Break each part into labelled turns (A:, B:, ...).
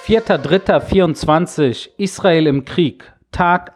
A: 4.3.24 Israel im Krieg, Tag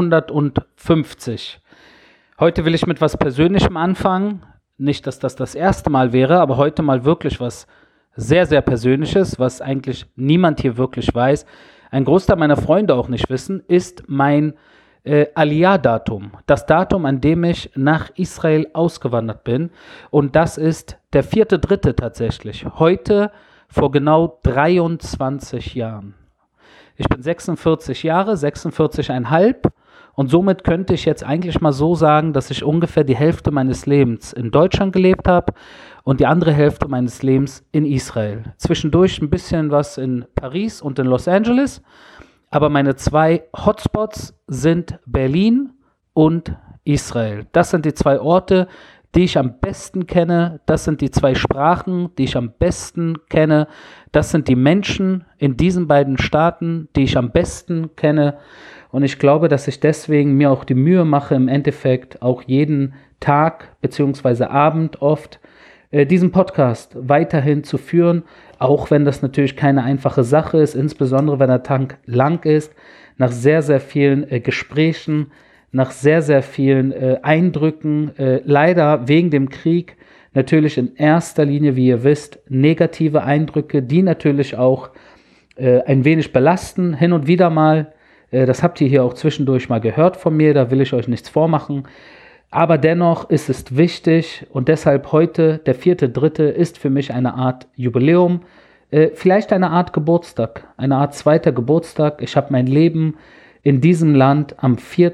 A: 150. Heute will ich mit was Persönlichem anfangen. Nicht, dass das erste Mal wäre, aber heute mal wirklich was sehr, sehr Persönliches, was eigentlich niemand hier wirklich weiß. Ein Großteil meiner Freunde auch nicht wissen, ist mein Aliyah-Datum. Das Datum, an dem ich nach Israel ausgewandert bin. Und das ist der 4.3. tatsächlich. Heute vor genau 23 Jahren. Ich bin 46 Jahre, 46,5 und somit könnte ich jetzt eigentlich mal so sagen, dass ich ungefähr die Hälfte meines Lebens in Deutschland gelebt habe und die andere Hälfte meines Lebens in Israel. Zwischendurch ein bisschen was in Paris und in Los Angeles, aber meine zwei Hotspots sind Berlin und Israel. Das sind die zwei Orte, die ich am besten kenne. Das sind die zwei Sprachen, die ich am besten kenne. Das sind die Menschen in diesen beiden Staaten, die ich am besten kenne. Und ich glaube, dass ich deswegen mir auch die Mühe mache, im Endeffekt auch jeden Tag bzw. Abend oft diesen Podcast weiterhin zu führen, auch wenn das natürlich keine einfache Sache ist, insbesondere wenn der Tag lang ist, nach sehr, sehr vielen Gesprächen, nach sehr, sehr vielen Eindrücken, leider wegen dem Krieg natürlich in erster Linie, wie ihr wisst, negative Eindrücke, die natürlich auch ein wenig belasten, hin und wieder mal. Das habt ihr hier auch zwischendurch mal gehört von mir, da will ich euch nichts vormachen. Aber dennoch ist es wichtig und deshalb heute, der 4.3. ist für mich eine Art Jubiläum, vielleicht eine Art Geburtstag, eine Art zweiter Geburtstag. Ich habe mein Leben in diesem Land am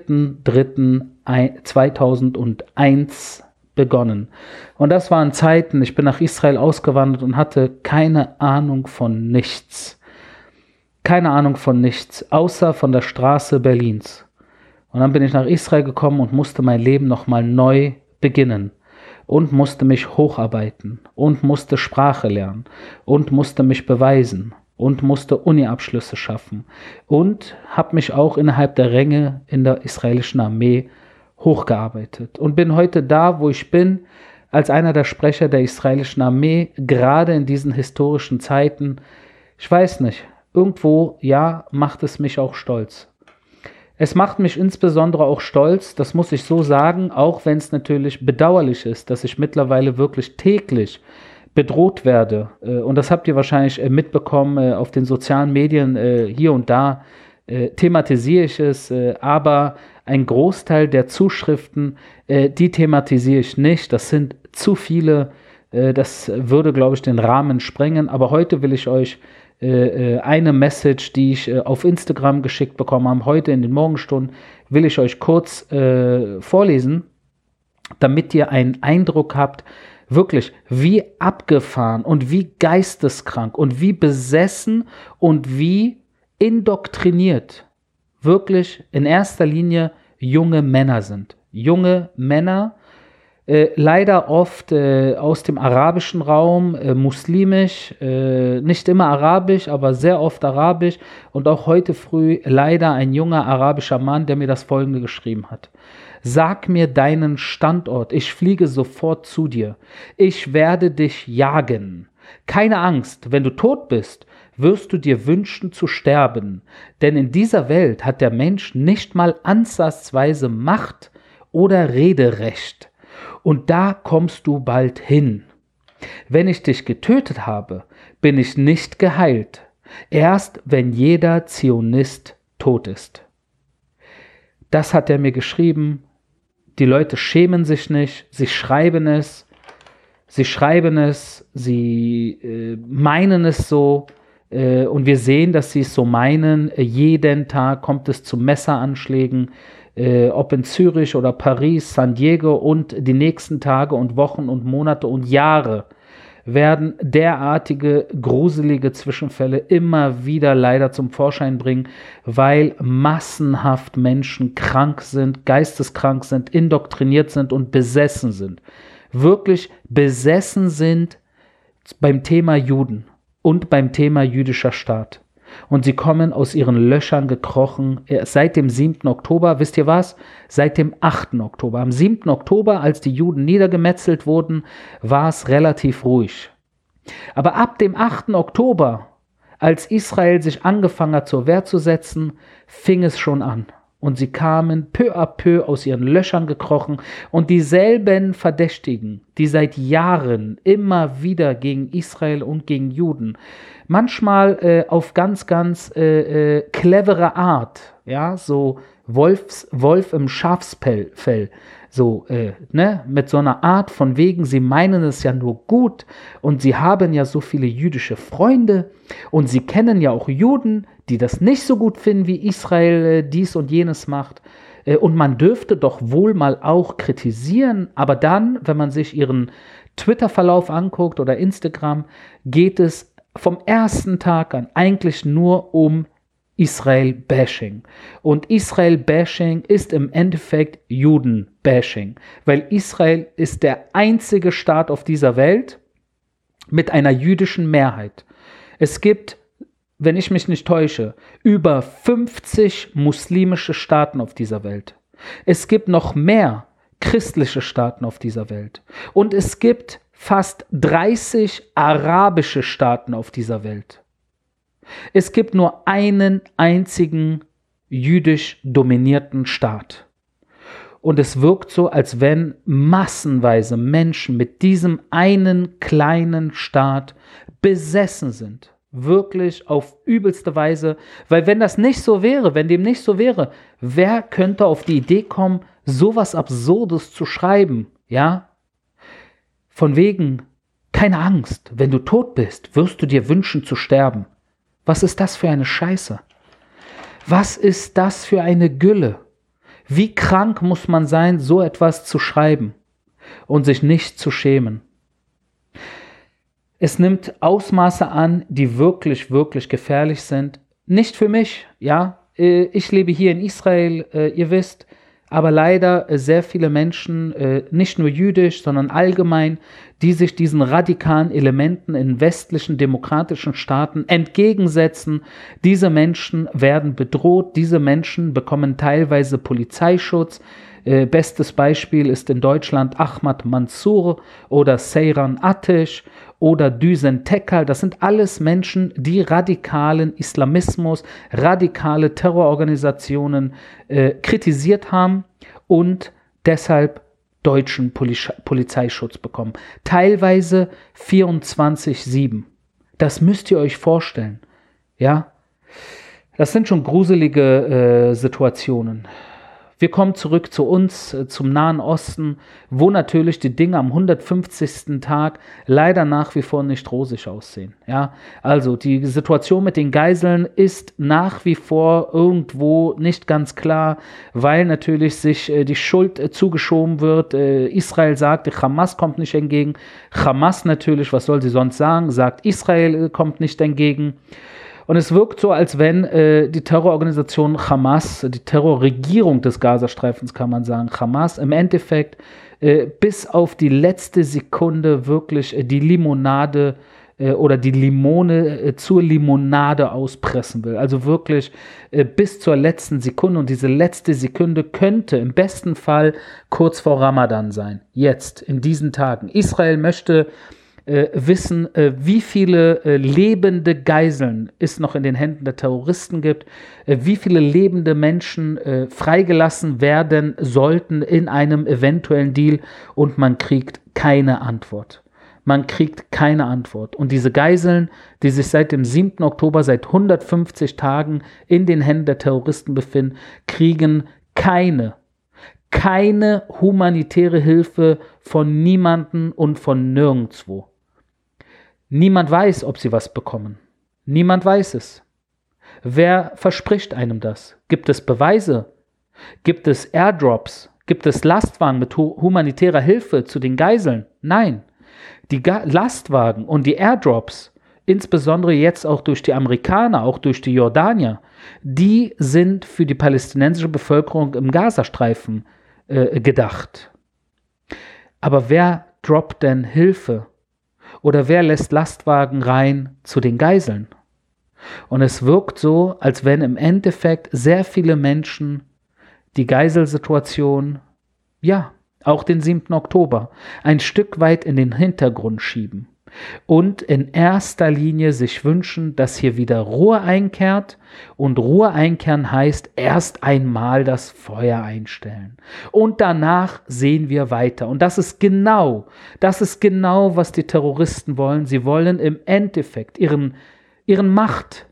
A: 4.3.2001 begonnen. Und das waren Zeiten, ich bin nach Israel ausgewandert und hatte keine Ahnung von nichts. Keine Ahnung von nichts, außer von der Straße Berlins. Und dann bin ich nach Israel gekommen und musste mein Leben nochmal neu beginnen. Und musste mich hocharbeiten. Und musste Sprache lernen. Und musste mich beweisen. Und musste Uni-Abschlüsse schaffen. Und habe mich auch innerhalb der Ränge in der israelischen Armee hochgearbeitet. Und bin heute da, wo ich bin, als einer der Sprecher der israelischen Armee, gerade in diesen historischen Zeiten. Ich weiß nicht, irgendwo, ja, macht es mich auch stolz. Es macht mich insbesondere auch stolz, das muss ich so sagen, auch wenn es natürlich bedauerlich ist, dass ich mittlerweile wirklich täglich bedroht werde. Und das habt ihr wahrscheinlich mitbekommen auf den sozialen Medien, hier und da thematisiere ich es, aber ein Großteil der Zuschriften, die thematisiere ich nicht. Das sind zu viele, das würde, glaube ich, den Rahmen sprengen. Aber heute will ich euch eine Message, die ich auf Instagram geschickt bekommen habe, heute in den Morgenstunden, will ich euch kurz vorlesen, damit ihr einen Eindruck habt, wirklich, wie abgefahren und wie geisteskrank und wie besessen und wie indoktriniert wirklich in erster Linie junge Männer sind. Junge Männer, leider oft aus dem arabischen Raum, muslimisch, nicht immer arabisch, aber sehr oft arabisch und auch heute früh leider ein junger arabischer Mann, der mir das Folgende geschrieben hat. Sag mir deinen Standort, ich fliege sofort zu dir. Ich werde dich jagen. Keine Angst, wenn du tot bist, wirst du dir wünschen zu sterben, denn in dieser Welt hat der Mensch nicht mal ansatzweise Macht oder Rederecht. Und da kommst du bald hin. Wenn ich dich getötet habe, bin ich nicht geheilt. Erst wenn jeder Zionist tot ist. Das hat er mir geschrieben. Die Leute schämen sich nicht. Sie schreiben es. Sie meinen es so. Und wir sehen, dass sie es so meinen. Jeden Tag kommt es zu Messeranschlägen. Ob in Zürich oder Paris, San Diego und die nächsten Tage und Wochen und Monate und Jahre werden derartige gruselige Zwischenfälle immer wieder leider zum Vorschein bringen, weil massenhaft Menschen krank sind, geisteskrank sind, indoktriniert sind und besessen sind. Wirklich besessen sind beim Thema Juden und beim Thema jüdischer Staat. Und sie kommen aus ihren Löchern gekrochen seit dem 7. Oktober, wisst ihr was? Seit dem 8. Oktober. Am 7. Oktober, als die Juden niedergemetzelt wurden, war es relativ ruhig. Aber ab dem 8. Oktober, Als Israel sich angefangen hat, zur Wehr zu setzen, fing es schon an. Und sie kamen peu à peu aus ihren Löchern gekrochen und dieselben Verdächtigen, die seit Jahren immer wieder gegen Israel und gegen Juden, manchmal auf ganz clevere Art, ja, so Wolf im Schafsfell, so, mit so einer Art von wegen, sie meinen es ja nur gut und sie haben ja so viele jüdische Freunde und sie kennen ja auch Juden, die das nicht so gut finden, wie Israel dies und jenes macht. Und man dürfte doch wohl mal auch kritisieren, aber dann, wenn man sich ihren Twitter-Verlauf anguckt oder Instagram, geht es vom ersten Tag an eigentlich nur um Israel-Bashing. Und Israel-Bashing ist im Endeffekt Juden-Bashing, weil Israel ist der einzige Staat auf dieser Welt mit einer jüdischen Mehrheit. Es gibt, wenn ich mich nicht täusche, über 50 muslimische Staaten auf dieser Welt. Es gibt noch mehr christliche Staaten auf dieser Welt. Und es gibt fast 30 arabische Staaten auf dieser Welt. Es gibt nur einen einzigen jüdisch dominierten Staat. Und es wirkt so, als wenn massenweise Menschen mit diesem einen kleinen Staat besessen sind. Wirklich auf übelste Weise. Weil wenn das nicht so wäre, wenn dem nicht so wäre, wer könnte auf die Idee kommen, sowas Absurdes zu schreiben? Ja? Von wegen, keine Angst, wenn du tot bist, wirst du dir wünschen zu sterben. Was ist das für eine Scheiße? Was ist das für eine Gülle? Wie krank muss man sein, so etwas zu schreiben und sich nicht zu schämen? Es nimmt Ausmaße an, die wirklich, wirklich gefährlich sind. Nicht für mich, ja. Ich lebe hier in Israel, ihr wisst, aber leider sehr viele Menschen, nicht nur jüdisch, sondern allgemein, die sich diesen radikalen Elementen in westlichen demokratischen Staaten entgegensetzen. Diese Menschen werden bedroht, diese Menschen bekommen teilweise Polizeischutz. Bestes Beispiel ist in Deutschland Ahmad Mansour oder Seyran Atesh oder Düsen Tekal. Das sind alles Menschen, die radikalen Islamismus, radikale Terrororganisationen kritisiert haben und deshalb deutschen Polizeischutz bekommen. Teilweise 24/7. Das müsst ihr euch vorstellen. Ja, das sind schon gruselige Situationen. Wir kommen zurück zu uns, zum Nahen Osten, wo natürlich die Dinge am 150. Tag leider nach wie vor nicht rosig aussehen. Ja, also die Situation mit den Geiseln ist nach wie vor irgendwo nicht ganz klar, weil natürlich sich die Schuld zugeschoben wird. Israel sagt, die Hamas kommt nicht entgegen. Hamas natürlich, was soll sie sonst sagen, sagt, Israel kommt nicht entgegen. Und es wirkt so, als wenn die Terrororganisation Hamas, die Terrorregierung des Gazastreifens, kann man sagen, Hamas im Endeffekt bis auf die letzte Sekunde wirklich die Limonade oder die Limone zur Limonade auspressen will. Also wirklich bis zur letzten Sekunde. Und diese letzte Sekunde könnte im besten Fall kurz vor Ramadan sein. Jetzt, in diesen Tagen. Israel möchte wissen, wie viele lebende Geiseln es noch in den Händen der Terroristen gibt, wie viele lebende Menschen freigelassen werden sollten in einem eventuellen Deal, und man kriegt keine Antwort. Man kriegt keine Antwort. Und diese Geiseln, die sich seit dem 7. Oktober, seit 150 Tagen in den Händen der Terroristen befinden, kriegen keine humanitäre Hilfe von niemandem und von nirgendwo. Niemand weiß, ob sie was bekommen. Niemand weiß es. Wer verspricht einem das? Gibt es Beweise? Gibt es Airdrops? Gibt es Lastwagen mit humanitärer Hilfe zu den Geiseln? Nein. Die Lastwagen und die Airdrops, insbesondere jetzt auch durch die Amerikaner, auch durch die Jordanier, die sind für die palästinensische Bevölkerung im Gazastreifen gedacht. Aber wer droppt denn Hilfe? Oder wer lässt Lastwagen rein zu den Geiseln? Und es wirkt so, als wenn im Endeffekt sehr viele Menschen die Geiselsituation, ja, auch den 7. Oktober, ein Stück weit in den Hintergrund schieben. und in erster Linie sich wünschen, dass hier wieder Ruhe einkehrt. Und Ruhe einkehren heißt erst einmal das Feuer einstellen. Und danach sehen wir weiter. Und das ist genau, was die Terroristen wollen. Sie wollen im Endeffekt ihre Macht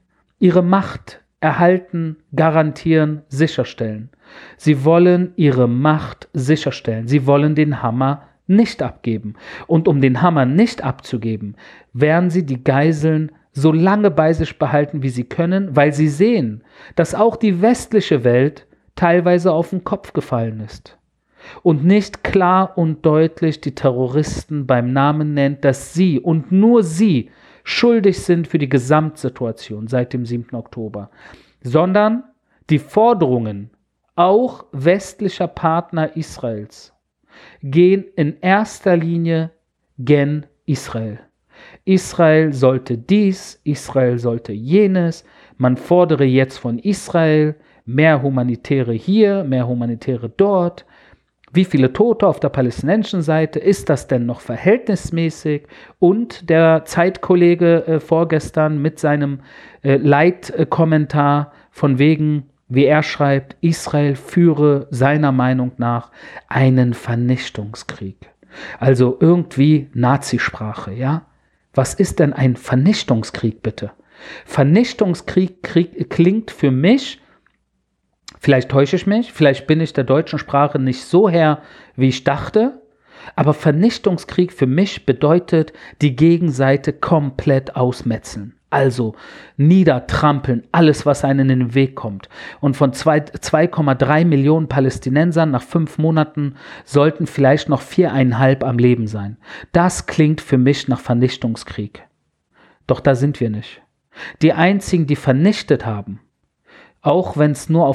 A: erhalten, garantieren, sicherstellen. Sie wollen ihre Macht sicherstellen. Sie wollen den Hammer nicht abgeben. Und um den Hammer nicht abzugeben, werden sie die Geiseln so lange bei sich behalten, wie sie können, weil sie sehen, dass auch die westliche Welt teilweise auf den Kopf gefallen ist und nicht klar und deutlich die Terroristen beim Namen nennt, dass sie und nur sie schuldig sind für die Gesamtsituation seit dem 7. Oktober, sondern die Forderungen auch westlicher Partner Israels gehen in erster Linie gen Israel. Israel sollte dies, Israel sollte jenes. Man fordere jetzt von Israel mehr Humanitäre hier, mehr Humanitäre dort. Wie viele Tote auf der palästinensischen Seite? Ist das denn noch verhältnismäßig? Und der Zeitkollege vorgestern mit seinem Leitkommentar von wegen, wie er schreibt, Israel führe seiner Meinung nach einen Vernichtungskrieg. Also irgendwie Nazisprache, ja? Was ist denn ein Vernichtungskrieg, bitte? Vernichtungskrieg klingt für mich, vielleicht täusche ich mich, vielleicht bin ich der deutschen Sprache nicht so Herr, wie ich dachte, aber Vernichtungskrieg für mich bedeutet, die Gegenseite komplett ausmetzeln. Also niedertrampeln, alles, was einem in den Weg kommt. Und von 2,3 Millionen Palästinensern nach 5 Monaten sollten vielleicht noch 4,5 am Leben sein. Das klingt für mich nach Vernichtungskrieg. Doch da sind wir nicht. Die einzigen, die vernichtet haben, auch wenn es nur auf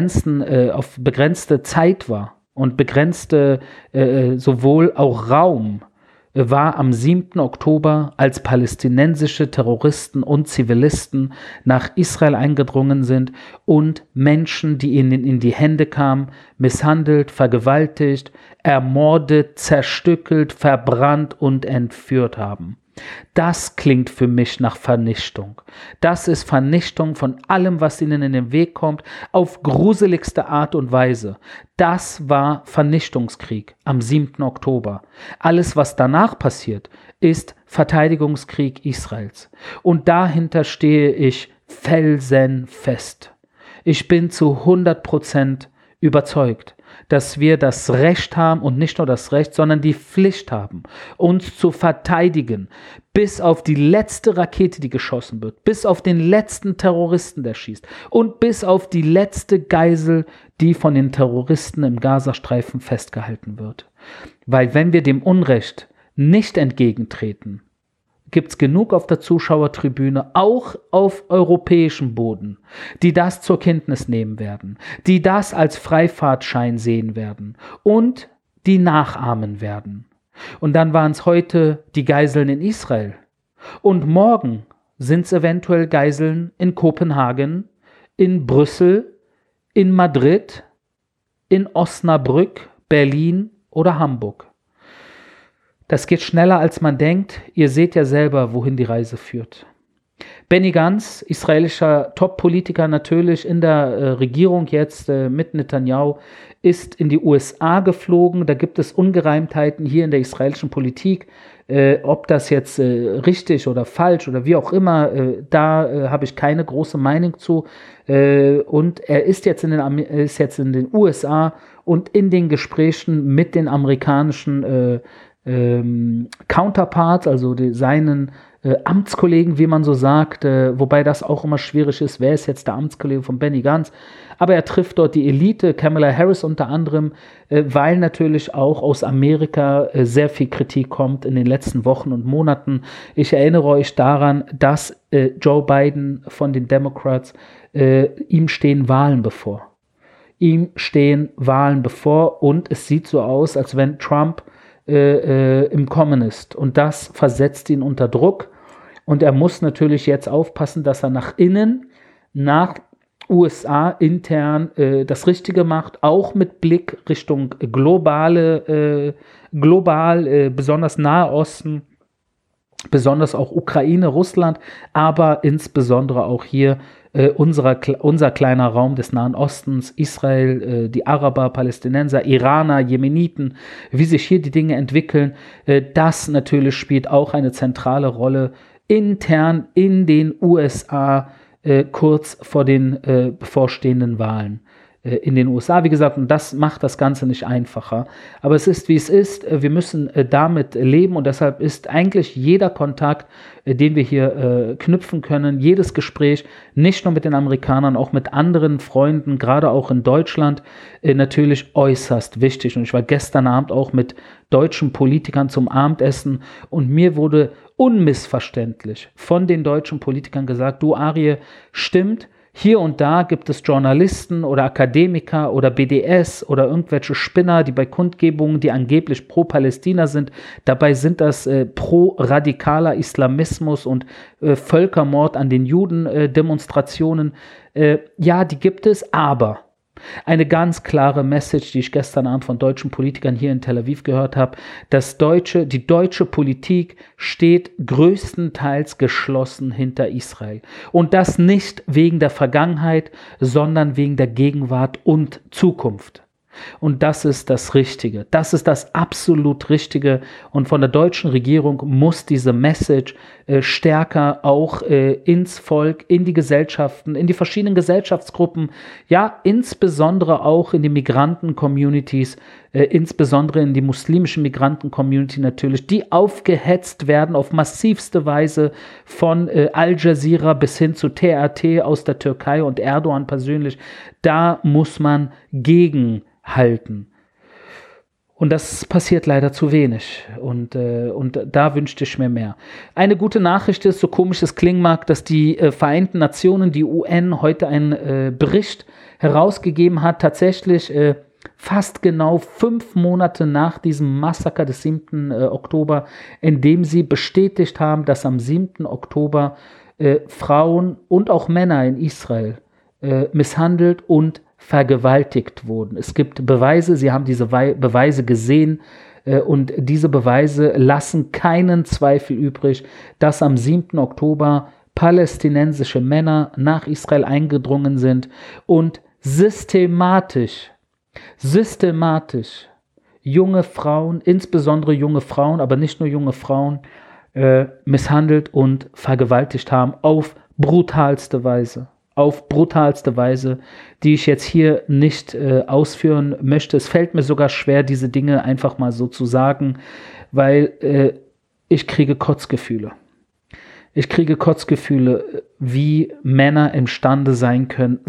A: begrenzte Zeit war und begrenzte sowohl auch Raum, war am 7. Oktober, als palästinensische Terroristen und Zivilisten nach Israel eingedrungen sind und Menschen, die ihnen in die Hände kamen, misshandelt, vergewaltigt, ermordet, zerstückelt, verbrannt und entführt haben. Das klingt für mich nach Vernichtung. Das ist Vernichtung von allem, was ihnen in den Weg kommt, auf gruseligste Art und Weise. Das war Vernichtungskrieg am 7. Oktober. Alles, was danach passiert, ist Verteidigungskrieg Israels. Und dahinter stehe ich felsenfest. Ich bin zu 100% überzeugt, dass wir das Recht haben und nicht nur das Recht, sondern die Pflicht haben, uns zu verteidigen, bis auf die letzte Rakete, die geschossen wird, bis auf den letzten Terroristen, der schießt und bis auf die letzte Geisel, die von den Terroristen im Gazastreifen festgehalten wird. Weil wenn wir dem Unrecht nicht entgegentreten, gibt es genug auf der Zuschauertribüne, auch auf europäischem Boden, die das zur Kenntnis nehmen werden, die das als Freifahrtschein sehen werden und die nachahmen werden. Und dann waren es heute die Geiseln in Israel. Und morgen sind es eventuell Geiseln in Kopenhagen, in Brüssel, in Madrid, in Osnabrück, Berlin oder Hamburg. Das geht schneller, als man denkt. Ihr seht ja selber, wohin die Reise führt. Benny Gantz, israelischer Top-Politiker natürlich in der Regierung jetzt mit Netanyahu, ist in die USA geflogen. Da gibt es Ungereimtheiten hier in der israelischen Politik. Ob das jetzt richtig oder falsch oder wie auch immer, da habe ich keine große Meinung zu. Und er ist jetzt in den USA und in den Gesprächen mit den amerikanischen Counterparts, also seinen Amtskollegen, wie man so sagt, wobei das auch immer schwierig ist, wer ist jetzt der Amtskollege von Benny Gantz, aber er trifft dort die Elite, Kamala Harris unter anderem, weil natürlich auch aus Amerika sehr viel Kritik kommt in den letzten Wochen und Monaten. Ich erinnere euch daran, dass Joe Biden von den Democrats, ihm stehen Wahlen bevor. Und es sieht so aus, als wenn Trump im Kommen ist. Und das versetzt ihn unter Druck. Und er muss natürlich jetzt aufpassen, dass er nach innen, nach USA intern das Richtige macht, auch mit Blick Richtung global, besonders Nahe Osten, besonders auch Ukraine, Russland, aber insbesondere auch hier unser kleiner Raum des Nahen Ostens, Israel, die Araber, Palästinenser, Iraner, Jemeniten, wie sich hier die Dinge entwickeln, das natürlich spielt auch eine zentrale Rolle intern in den USA, kurz vor den bevorstehenden Wahlen in den USA, wie gesagt, und das macht das Ganze nicht einfacher. Aber es ist, wie es ist. Wir müssen damit leben und deshalb ist eigentlich jeder Kontakt, den wir hier knüpfen können, jedes Gespräch, nicht nur mit den Amerikanern, auch mit anderen Freunden, gerade auch in Deutschland, natürlich äußerst wichtig. Und ich war gestern Abend auch mit deutschen Politikern zum Abendessen und mir wurde unmissverständlich von den deutschen Politikern gesagt, du Arie, stimmt, hier und da gibt es Journalisten oder Akademiker oder BDS oder irgendwelche Spinner, die bei Kundgebungen, die angeblich pro-Palästina sind, dabei sind das pro-radikaler Islamismus und Völkermord an den Juden Demonstrationen. Ja, die gibt es, aber eine ganz klare Message, die ich gestern Abend von deutschen Politikern hier in Tel Aviv gehört habe, die deutsche Politik steht größtenteils geschlossen hinter Israel. Und das nicht wegen der Vergangenheit, sondern wegen der Gegenwart und Zukunft. Und das ist das Richtige. Das ist das absolut Richtige. Und von der deutschen Regierung muss diese Message stärker auch ins Volk, in die Gesellschaften, in die verschiedenen Gesellschaftsgruppen, ja, insbesondere auch in die Migranten-Communities, insbesondere in die muslimischen Migranten-Community natürlich, die aufgehetzt werden auf massivste Weise von Al Jazeera bis hin zu TRT aus der Türkei und Erdogan persönlich. Da muss man gegenhalten. Und das passiert leider zu wenig. Und da wünschte ich mir mehr. Eine gute Nachricht ist, so komisch es klingen mag, dass die Vereinten Nationen, die UN, heute einen Bericht herausgegeben hat, tatsächlich fast genau 5 Monate nach diesem Massaker des 7. Oktober, in dem sie bestätigt haben, dass am 7. Oktober Frauen und auch Männer in Israel misshandelt und vergewaltigt wurden. Es gibt Beweise, sie haben diese Beweise gesehen und diese Beweise lassen keinen Zweifel übrig, dass am 7. Oktober palästinensische Männer nach Israel eingedrungen sind und systematisch junge Frauen, insbesondere junge Frauen, aber nicht nur junge Frauen, misshandelt und vergewaltigt haben auf brutalste Weise. Die ich jetzt hier nicht ausführen möchte. Es fällt mir sogar schwer, diese Dinge einfach mal so zu sagen, weil ich kriege Kotzgefühle. Wie Männer imstande sein können,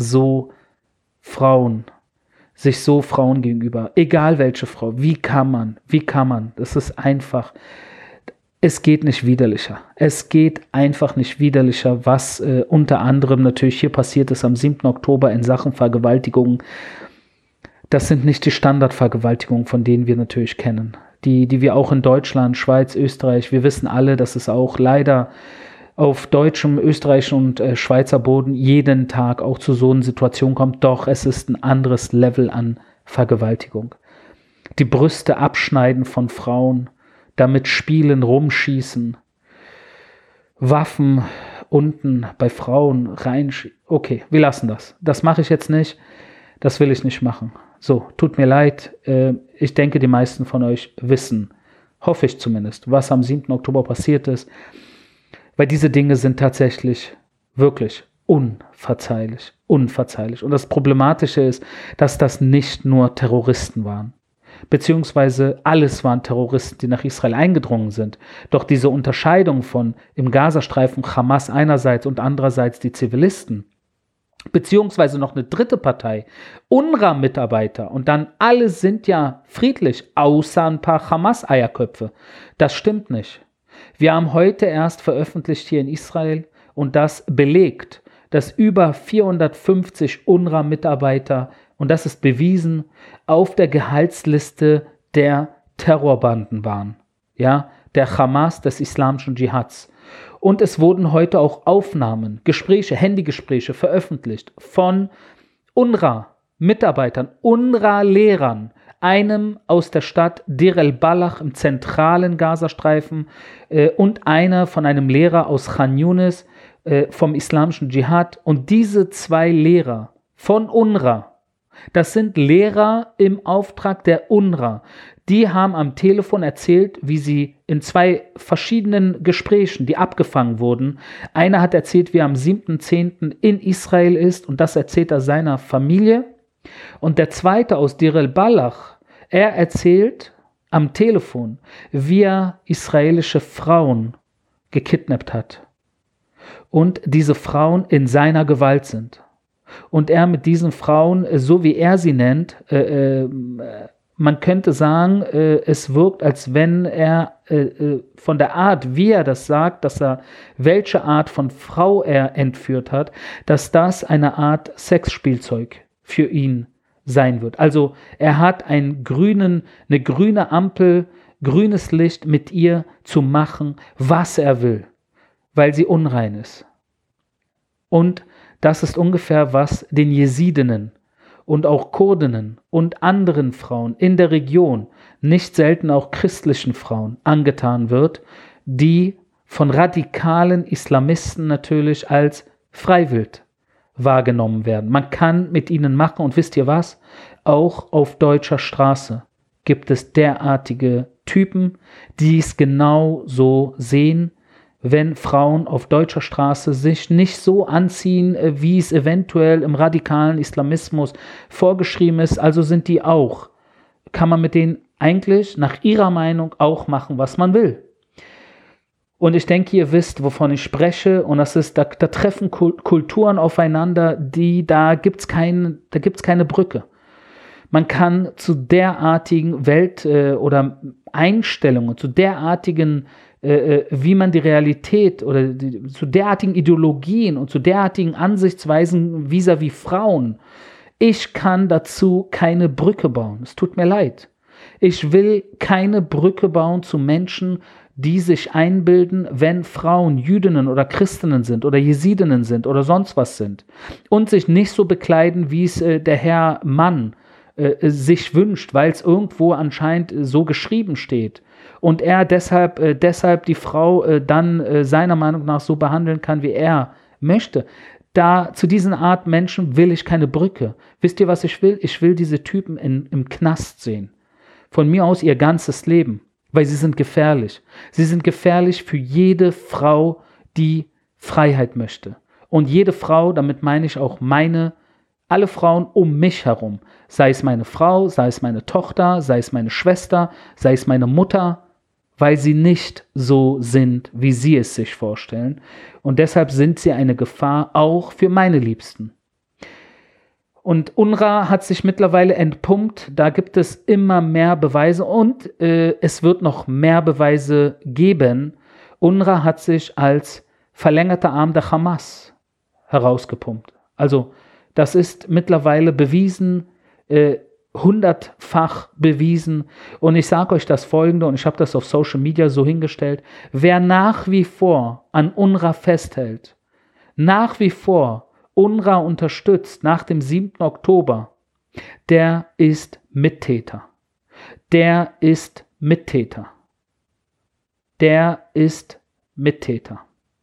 A: sich so Frauen gegenüber, egal welche Frau, wie kann man, das ist einfach, es geht nicht widerlicher. Es geht einfach nicht widerlicher, was unter anderem natürlich hier passiert ist am 7. Oktober in Sachen Vergewaltigungen. Das sind nicht die Standardvergewaltigungen, von denen wir natürlich kennen. Die wir auch in Deutschland, Schweiz, Österreich, wir wissen alle, dass es auch leider auf deutschem, österreichischen und Schweizer Boden jeden Tag auch zu so einer Situation kommt. Doch es ist ein anderes Level an Vergewaltigung. Die Brüste abschneiden von Frauen, damit spielen, rumschießen, Waffen unten bei Frauen reinschießen. Okay, wir lassen das. Das mache ich jetzt nicht. Das will ich nicht machen. So, tut mir leid. Ich denke, die meisten von euch wissen, hoffe ich zumindest, was am 7. Oktober passiert ist. Weil diese Dinge sind tatsächlich wirklich unverzeihlich. Und das Problematische ist, dass das nicht nur Terroristen waren. Beziehungsweise alles waren Terroristen, die nach Israel eingedrungen sind. Doch diese Unterscheidung von im Gazastreifen Hamas einerseits und andererseits die Zivilisten, beziehungsweise noch eine dritte Partei, UNRWA-Mitarbeiter und dann alle sind ja friedlich, außer ein paar Hamas-Eierköpfe. Das stimmt nicht. Wir haben heute erst veröffentlicht hier in Israel und das belegt, dass über 450 UNRWA-Mitarbeiter, und das ist bewiesen, auf der Gehaltsliste der Terrorbanden waren, ja, der Hamas, des islamischen Dschihads. Und es wurden heute auch Aufnahmen, Gespräche, Handygespräche veröffentlicht von UNRWA-Mitarbeitern, UNRWA-Lehrern, einem aus der Stadt Dir el-Balach im zentralen Gazastreifen und einer von einem Lehrer aus Khan Yunis vom islamischen Dschihad. Und diese 2 Lehrer von UNRWA, das sind Lehrer im Auftrag der UNRWA, die haben am Telefon erzählt, wie sie in 2 verschiedenen Gesprächen, die abgefangen wurden, einer hat erzählt, wie er am 7.10. in Israel ist und das erzählt er seiner Familie. Und der zweite aus Dir el-Balach, er erzählt am Telefon, wie er israelische Frauen gekidnappt hat und diese Frauen in seiner Gewalt sind. Und er mit diesen Frauen, so wie er sie nennt, man könnte sagen, es wirkt, als wenn er von der Art, wie er das sagt, dass er welche Art von Frau er entführt hat, dass das eine Art Sexspielzeug für ihn sein wird. Also er hat eine grüne Ampel, grünes Licht mit ihr zu machen, was er will, weil sie unrein ist. Und das ist ungefähr, was den Jesidinnen und auch Kurdinnen und anderen Frauen in der Region, nicht selten auch christlichen Frauen, angetan wird, die von radikalen Islamisten natürlich als freiwillig wahrgenommen werden. Man kann mit ihnen machen, und wisst ihr was? Auch auf deutscher Straße gibt es derartige Typen, die es genau so sehen, wenn Frauen auf deutscher Straße sich nicht so anziehen, wie es eventuell im radikalen Islamismus vorgeschrieben ist, also sind die auch, kann man mit denen eigentlich nach ihrer Meinung auch machen, was man will. Und ich denke, ihr wisst, wovon ich spreche, und das ist, da treffen Kulturen aufeinander, da gibt's keine Brücke. Man kann zu derartigen oder Einstellungen, zu derartigen wie man die Realität oder zu derartigen Ideologien und zu derartigen Ansichtsweisen vis-à-vis Frauen, ich kann dazu keine Brücke bauen. Es tut mir leid. Ich will keine Brücke bauen zu Menschen, die sich einbilden, wenn Frauen Jüdinnen oder Christinnen sind oder Jesidinnen sind oder sonst was sind und sich nicht so bekleiden, wie es der Herr Mann sich wünscht, weil es irgendwo anscheinend so geschrieben steht. Und er deshalb die Frau dann seiner Meinung nach so behandeln kann, wie er möchte. Zu diesen Art Menschen will ich keine Brücke. Wisst ihr, was ich will? Ich will diese Typen im Knast sehen. Von mir aus ihr ganzes Leben, weil sie sind gefährlich. Sie sind gefährlich für jede Frau, die Freiheit möchte. Und jede Frau, damit meine ich auch alle Frauen um mich herum. Sei es meine Frau, sei es meine Tochter, sei es meine Schwester, sei es meine Mutter, weil sie nicht so sind, wie sie es sich vorstellen. Und deshalb sind sie eine Gefahr auch für meine Liebsten. Und UNRWA hat sich mittlerweile entpumpt, da gibt es immer mehr Beweise und es wird noch mehr Beweise geben. UNRWA hat sich als verlängerter Arm der Hamas herausgepumpt. Also das ist mittlerweile bewiesen, 100-fach bewiesen. Und ich sage euch das Folgende, und ich habe das auf Social Media so hingestellt: Wer nach wie vor an UNRWA festhält, nach wie vor UNRWA unterstützt nach dem 7. Oktober, der ist Mittäter. Der ist Mittäter. Der ist Mittäter.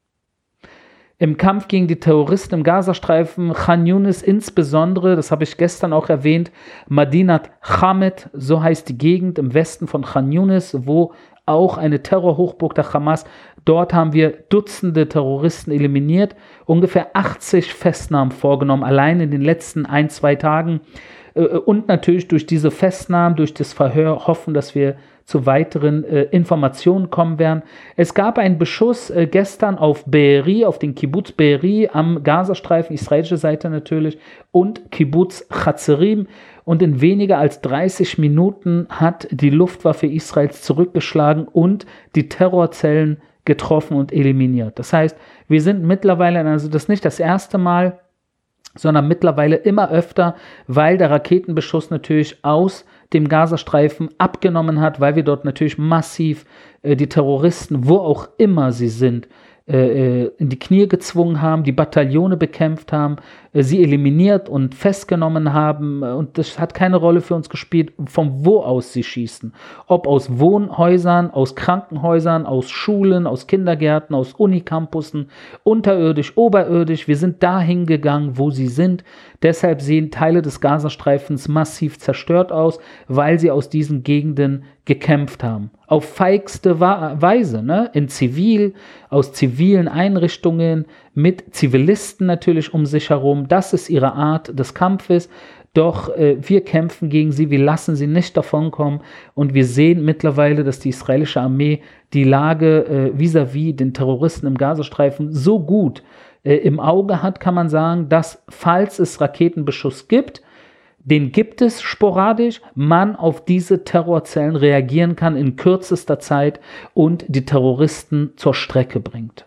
A: Im Kampf gegen die Terroristen im Gazastreifen, Khan Yunis insbesondere, das habe ich gestern auch erwähnt, Madinat Hamed, so heißt die Gegend im Westen von Khan Yunis, wo auch eine Terrorhochburg der Hamas, dort haben wir Dutzende Terroristen eliminiert, ungefähr 80 Festnahmen vorgenommen, allein in den letzten 1-2 Tagen. Und natürlich durch diese Festnahmen, durch das Verhör hoffen, dass wir zu weiteren Informationen kommen werden. Es gab einen Beschuss gestern auf Be'eri, auf den Kibbutz Be'eri am Gazastreifen, israelische Seite natürlich, und Kibbutz Hatzerim. Und in weniger als 30 Minuten hat die Luftwaffe Israels zurückgeschlagen und die Terrorzellen getroffen und eliminiert. Das heißt, wir sind mittlerweile, also das ist nicht das erste Mal, sondern mittlerweile immer öfter, weil der Raketenbeschuss natürlich aus dem Gazastreifen abgenommen hat, weil wir dort natürlich massiv die Terroristen, wo auch immer sie sind, in die Knie gezwungen haben, die Bataillone bekämpft haben, sie eliminiert und festgenommen haben. Und das hat keine Rolle für uns gespielt, von wo aus sie schießen. Ob aus Wohnhäusern, aus Krankenhäusern, aus Schulen, aus Kindergärten, aus Unicampussen, unterirdisch, oberirdisch. Wir sind dahin gegangen, wo sie sind. Deshalb sehen Teile des Gazastreifens massiv zerstört aus, weil sie aus diesen Gegenden gekämpft haben. Auf feigste Weise, ne? Aus zivilen Einrichtungen, mit Zivilisten natürlich um sich herum. Das ist ihre Art des Kampfes. Doch wir kämpfen gegen sie, wir lassen sie nicht davonkommen. Und wir sehen mittlerweile, dass die israelische Armee die Lage vis-à-vis den Terroristen im Gazastreifen so gut im Auge hat, kann man sagen, dass, falls es Raketenbeschuss gibt, den gibt es sporadisch, man auf diese Terrorzellen reagieren kann in kürzester Zeit und die Terroristen zur Strecke bringt.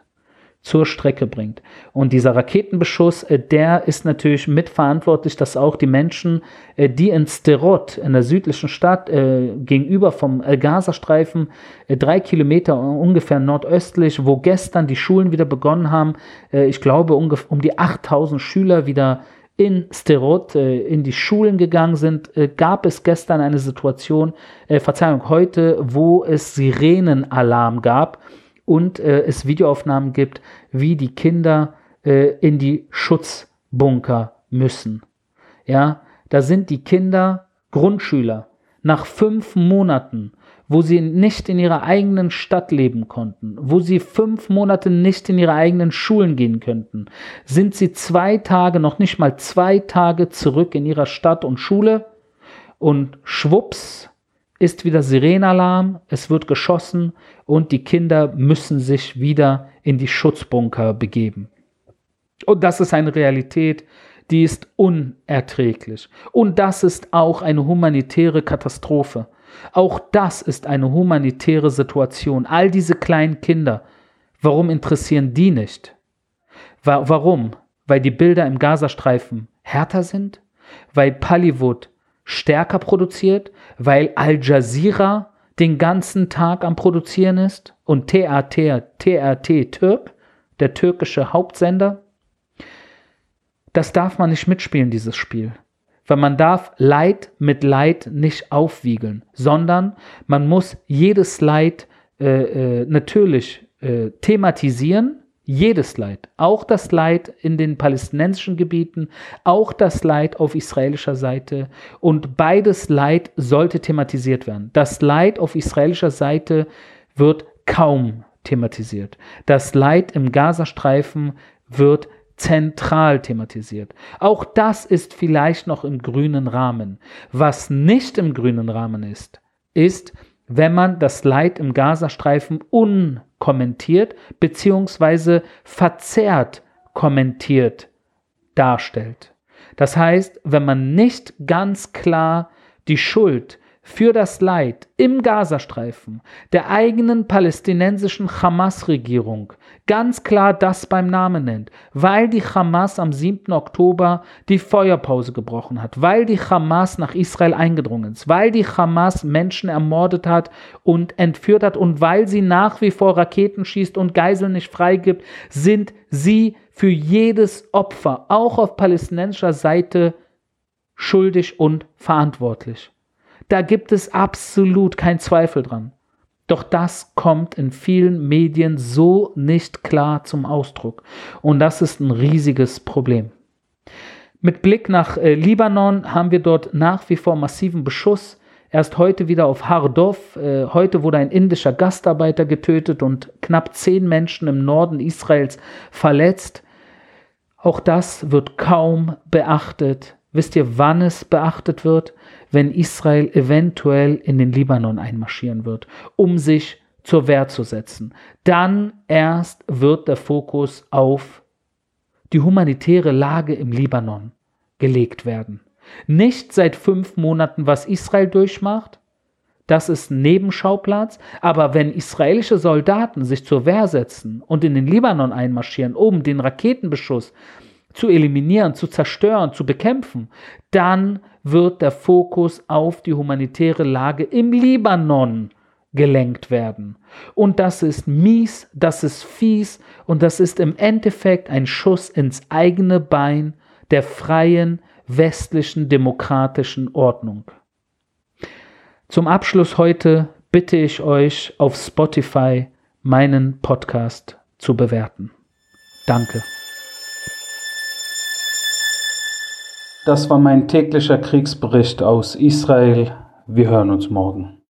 A: Und dieser Raketenbeschuss, der ist natürlich mitverantwortlich, dass auch die Menschen, die in Sderot, in der südlichen Stadt, gegenüber vom Gazastreifen, 3 Kilometer ungefähr nordöstlich, wo gestern die Schulen wieder begonnen haben, ich glaube um die 8000 Schüler wieder in Sderot in die Schulen gegangen sind, gab es gestern eine Situation, heute, wo es Sirenenalarm gab und es Videoaufnahmen gibt, wie die Kinder in die Schutzbunker müssen. Ja, da sind die Kinder Grundschüler nach 5 Monaten, wo sie nicht in ihrer eigenen Stadt leben konnten, wo sie 5 Monate nicht in ihre eigenen Schulen gehen könnten, sind sie 2 Tage, noch nicht mal 2 Tage zurück in ihrer Stadt und Schule und schwupps ist wieder Sirenenalarm, es wird geschossen und die Kinder müssen sich wieder in die Schutzbunker begeben. Und das ist eine Realität, die ist unerträglich. Und das ist auch eine humanitäre Katastrophe. Auch das ist eine humanitäre Situation. All diese kleinen Kinder, warum interessieren die nicht? Warum? Weil die Bilder im Gazastreifen härter sind? Weil Hollywood stärker produziert? Weil Al Jazeera den ganzen Tag am Produzieren ist? Und TRT Türk, der türkische Hauptsender? Das darf man nicht mitspielen, dieses Spiel. Weil man darf Leid mit Leid nicht aufwiegeln, sondern man muss jedes Leid natürlich thematisieren, jedes Leid, auch das Leid in den palästinensischen Gebieten, auch das Leid auf israelischer Seite, und beides Leid sollte thematisiert werden. Das Leid auf israelischer Seite wird kaum thematisiert. Das Leid im Gazastreifen wird zentral thematisiert. Auch das ist vielleicht noch im grünen Rahmen. Was nicht im grünen Rahmen ist, wenn man das Leid im Gazastreifen unkommentiert bzw. verzerrt kommentiert darstellt. Das heißt, wenn man nicht ganz klar die Schuld für das Leid im Gazastreifen der eigenen palästinensischen Hamas-Regierung ganz klar das beim Namen nennt, weil die Hamas am 7. Oktober die Feuerpause gebrochen hat, weil die Hamas nach Israel eingedrungen ist, weil die Hamas Menschen ermordet hat und entführt hat und weil sie nach wie vor Raketen schießt und Geiseln nicht freigibt, sind sie für jedes Opfer, auch auf palästinensischer Seite, schuldig und verantwortlich. Da gibt es absolut keinen Zweifel dran. Doch das kommt in vielen Medien so nicht klar zum Ausdruck. Und das ist ein riesiges Problem. Mit Blick nach Libanon haben wir dort nach wie vor massiven Beschuss. Erst heute wieder auf Hardov. Heute wurde ein indischer Gastarbeiter getötet und knapp 10 Menschen im Norden Israels verletzt. Auch das wird kaum beachtet. Wisst ihr, wann es beachtet wird? Wenn Israel eventuell in den Libanon einmarschieren wird, um sich zur Wehr zu setzen. Dann erst wird der Fokus auf die humanitäre Lage im Libanon gelegt werden. Nicht seit 5 Monaten, was Israel durchmacht. Das ist ein Nebenschauplatz. Aber wenn israelische Soldaten sich zur Wehr setzen und in den Libanon einmarschieren, um den Raketenbeschuss zu eliminieren, zu zerstören, zu bekämpfen, dann wird der Fokus auf die humanitäre Lage im Libanon gelenkt werden. Und das ist mies, das ist fies und das ist im Endeffekt ein Schuss ins eigene Bein der freien, westlichen, demokratischen Ordnung. Zum Abschluss heute bitte ich euch, auf Spotify meinen Podcast zu bewerten. Danke. Das war mein täglicher Kriegsbericht aus Israel. Wir hören uns morgen.